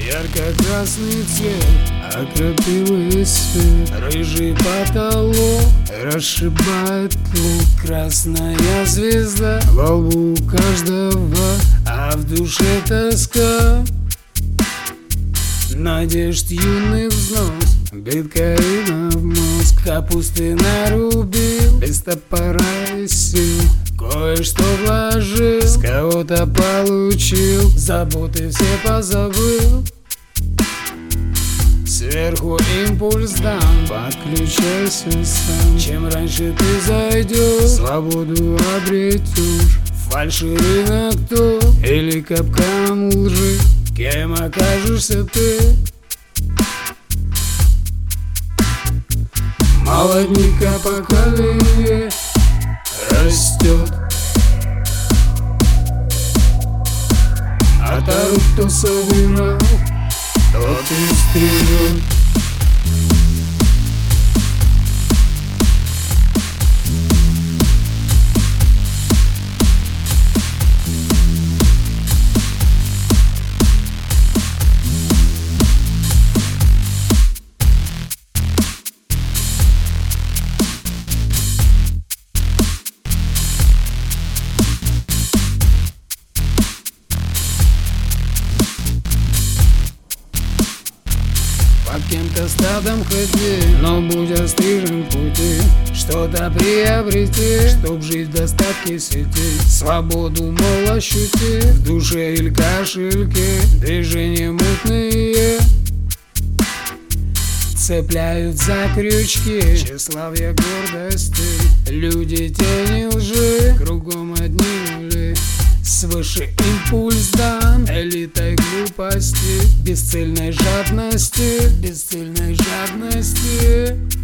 Ярко-красный цвет, окропивый свет, рыжий потолок расшибает лук. Красная звезда во лбу каждого, а в душе тоска. Надежд юный взнос, биткоина в мозг. Капусты нарубил, без топора и сил. Кое-что вложил, с кого-то получил, заботы все позабыл. Сверху импульс дан, подключайся сам. Чем раньше ты зайдешь, свободу обретешь. Фальши рынок то или капкан лжи, кем окажешься ты? Молодняка поколение растет, а та рук, кто собирал, тот и стрелет. Под кем-то стадом ходи, но будь острижен в пути. Что-то приобрети, чтоб жить в достатке сети. Свободу, мол, ощути в душе или кошельке. Движения мутные цепляют за крючки, тщеславие гордости. Люди тени лжи, кругом одни нули. Свыше импульс дан элитой глупости, бесцельной жадности, бесцельной жадности.